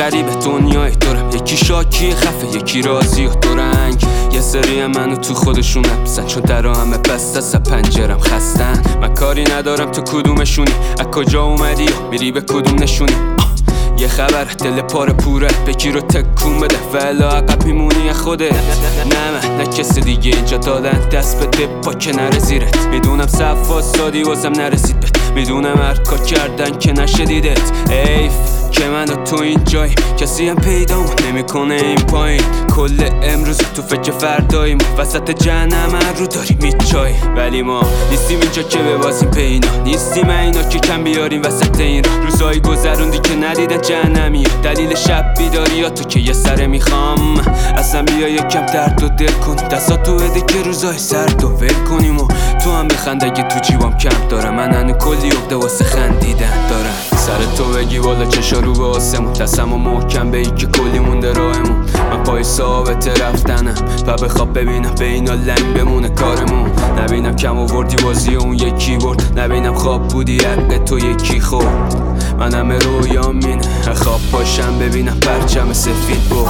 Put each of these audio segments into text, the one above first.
غریبه دنیای دورم، یکی شاکی خفه یکی راضی و دورنگ. یه سری منو تو خودشون حبسن، چون درا همه بسته از پنجرم خستن. من کاری ندارم تو کدومشونی، از کجا اومدی و میری به کدوم نشونی. یه خبر دل پاره پوره، بگیر و تکون بده و الا عقب میمونی خوده. نه من نه کسی دیگه اینجا دادن دست بده پا که نره زیرت. میدونم صفا سادی واسم نرسید بهت، میدونم هر کار کردن که نشدیدت. ایف که من و تو اینجاییم، کسی هم پیدامون نمیکنه این پایین. کل امروز تو فکر فرداییم، وسط جهنم رو داریم میچای. ولی ما نیستیم اینجا که ببازیم پینا، نیستیم اینا که کم بیاریم وسط این راه. روزایی گذروندی که ندیدن جهنمی، دلیل شب بیداری یا تو که یه سره میخوام. اصلا بیا یکم درد و دل کنیم، دستاتو بده که روزای سرد و ول کنیم. و تو هم بخند اگه تو جیبام کم دارم، من هنو کلی عقده واسه خندیدن دارم. سر تو بگی والا چشا رو به آسمون، دستمو محکم بگی که کلی مونده راهمون. من پای ثابت رفتنم و بخواب ببینم به اینا لنگ بمونه کارمون. نبینم کم آوردی بازی اون یکی برد، نبینم خواب بودی حق تو یکی خورد. من همه رویام مینه خواب باشم ببینم پرچم سفید بود.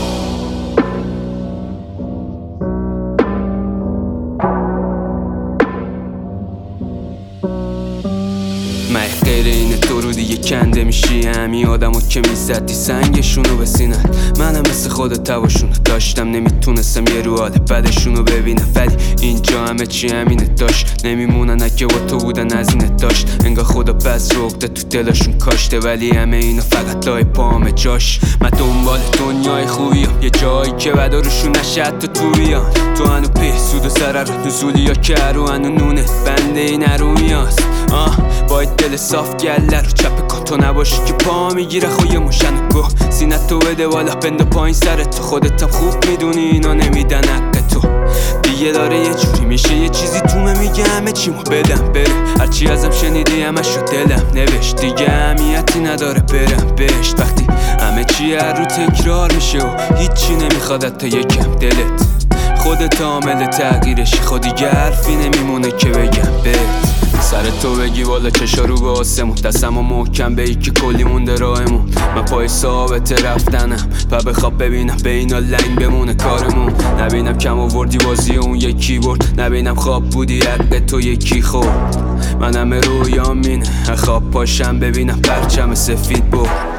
من غیر اینه تو رو دیگه کنده میشی، همین آدمو که میزدی سنگشونو به سینت. منم مثل خودت تواشونو داشتم، نمیتونستم یه رو حال بدشونو ببینم. ولی اینجا همه چی همینه داشت، نمیمونن اگه با تو بودن از اینت داشت. انگار خدا بس رو عقده تو دلشون کاشته، ولی همه اینا فقط لای پامه جاش. من دنبال دنیای خوبیم، یه جایی که بدا روشون نشه حتی تو بیان. تو هنو پی سود و سرر نزولی یا که رو هنو نونه بنده این هرومیاست. باید دل صاف گله رو چپ کن، تو نباشی که پا میگیره خوی موشن گو. سینت تو بده بالا بند پایین سرت، تو خودتم خوب میدونی اینا نمیدن حق تو. دیگه داره یه جوری میشه یه چیزی تومه میگه همه چیمو بدم بره. هرچی ازم شنیدی همشو دلم نوشت، دیگه اهمیتی نداره برم بهشت. وقتی همه چی هر رو تکرار میشه و هیچی نمیخواد تا یکم دلت. خودت عامل تغییرشی، خود دیگه حرفی نمیمونه که بگم بهت. سر تو بگی والا چشا رو به آسمون، دستمو محکم بگی که کلی مونده راهمون. من پای ثابت رفتنم و بخواب ببینم به اینا لنگ بمونه کارمون. نبینم کم آوردی بازی اون یکی برد، نبینم خواب بودی حق تو یکی خورد. من همه رویام مینه خواب پاشم ببینم پرچم سفید بود.